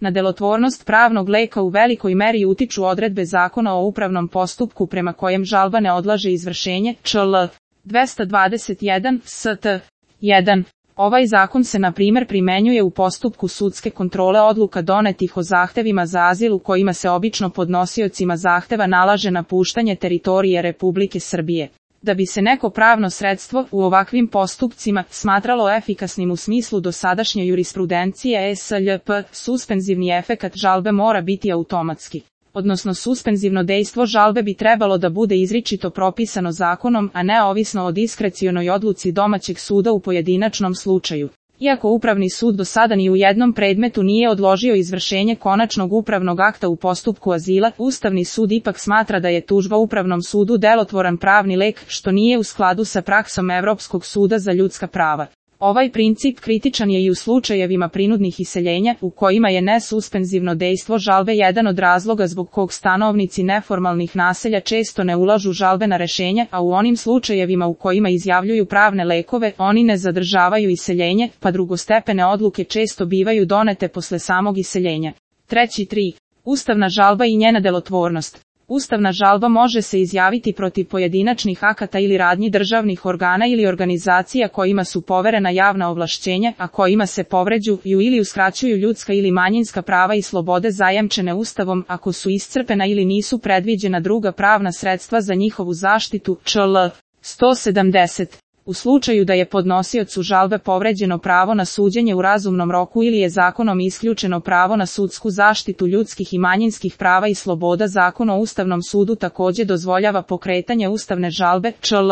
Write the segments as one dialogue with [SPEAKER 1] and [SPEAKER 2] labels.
[SPEAKER 1] Na delotvornost pravnog leka u velikoj meri utiču odredbe Zakona o upravnom postupku prema kojem žalba ne odlaže izvršenje, čl. 221 st. 1. Ovaj zakon se na primjer primenjuje u postupku sudske kontrole odluka donetih o zahtevima za azil u kojima se obično podnosiocima zahteva nalaže napuštanje teritorije Republike Srbije. Da bi se neko pravno sredstvo u ovakvim postupcima smatralo efikasnim u smislu dosadašnje jurisprudencije SLP, suspenzivni efekat žalbe mora biti automatski. Odnosno suspenzivno dejstvo žalbe bi trebalo da bude izričito propisano zakonom, a ne ovisno o diskrecionoj odluci domaćeg suda u pojedinačnom slučaju. Iako Upravni sud do sada ni u jednom predmetu nije odložio izvršenje konačnog upravnog akta u postupku azila, Ustavni sud ipak smatra da je tužba Upravnom sudu delotvoran pravni lek, što nije u skladu sa praksom Evropskog suda za ljudska prava. Ovaj princip kritičan je i u slučajevima prinudnih iseljenja, u kojima je nesuspenzivno dejstvo žalbe jedan od razloga zbog kog stanovnici neformalnih naselja često ne ulažu žalbena rešenja, a u onim slučajevima u kojima izjavljuju pravne lekove, oni ne zadržavaju iseljenje, pa drugostepene odluke često bivaju donete posle samog iseljenja. 3. Ustavna žalba i njena delotvornost. Ustavna žalba može se izjaviti protiv pojedinačnih akata ili radnji državnih organa ili organizacija kojima su poverena javna ovlašćenja, a kojima se povređuju ili uskraćuju ljudska ili manjinska prava i slobode zajamčene Ustavom, ako su iscrpena ili nisu predviđena druga pravna sredstva za njihovu zaštitu, čl. 170. U slučaju da je podnosiocu žalbe povređeno pravo na suđenje u razumnom roku ili je zakonom isključeno pravo na sudsku zaštitu ljudskih i manjinskih prava i sloboda, Zakon o Ustavnom sudu takođe dozvoljava pokretanje ustavne žalbe, čl.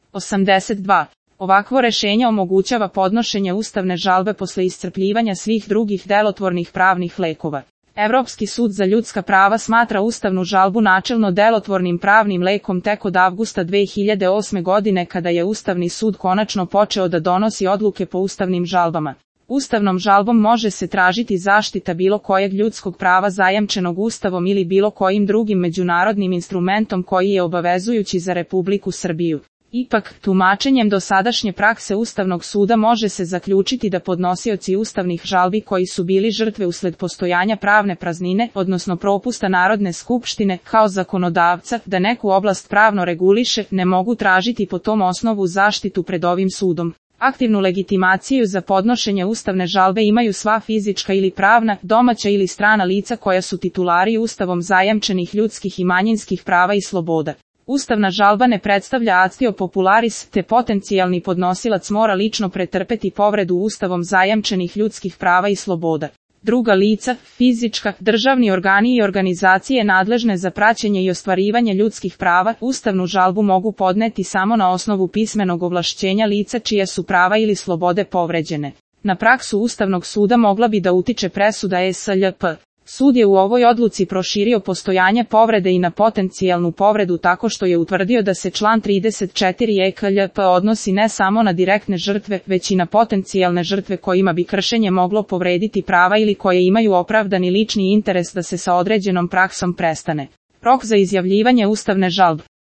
[SPEAKER 1] 82. Ovakvo rešenje omogućava podnošenje ustavne žalbe posle iscrpljivanja svih drugih delotvornih pravnih lekova. Evropski sud za ljudska prava smatra ustavnu žalbu načelno delotvornim pravnim lekom tek od avgusta 2008. godine kada je Ustavni sud konačno počeo da donosi odluke po ustavnim žalbama. Ustavnom žalbom može se tražiti zaštita bilo kojeg ljudskog prava zajamčenog Ustavom ili bilo kojim drugim međunarodnim instrumentom koji je obavezujući za Republiku Srbiju. Ipak, tumačenjem dosadašnje prakse Ustavnog suda može se zaključiti da podnosioci ustavnih žalbi koji su bili žrtve usled postojanja pravne praznine, odnosno propusta Narodne skupštine, kao zakonodavca, da neku oblast pravno reguliše, ne mogu tražiti po tom osnovu zaštitu pred ovim sudom. Aktivnu legitimaciju za podnošenje ustavne žalbe imaju sva fizička ili pravna, domaća ili strana lica koja su titulari Ustavom zajamčenih ljudskih i manjinskih prava i sloboda. Ustavna žalba ne predstavlja actio popularis, te potencijalni podnosilac mora lično pretrpeti povredu Ustavom zajamčenih ljudskih prava i sloboda. Druga lica, fizička, državni organi i organizacije nadležne za praćenje i ostvarivanje ljudskih prava, ustavnu žalbu mogu podneti samo na osnovu pismenog ovlašćenja lica čije su prava ili slobode povređene. Na praksu Ustavnog suda mogla bi da utiče presuda SLP. Sud je u ovoj odluci proširio postojanje povrede i na potencijalnu povredu tako što je utvrdio da se član 34 EKLP odnosi ne samo na direktne žrtve, već i na potencijalne žrtve kojima bi kršenje moglo povrediti prava ili koje imaju opravdani lični interes da se sa određenom praksom prestane. Rok za izjavljivanje ustavne žalbe.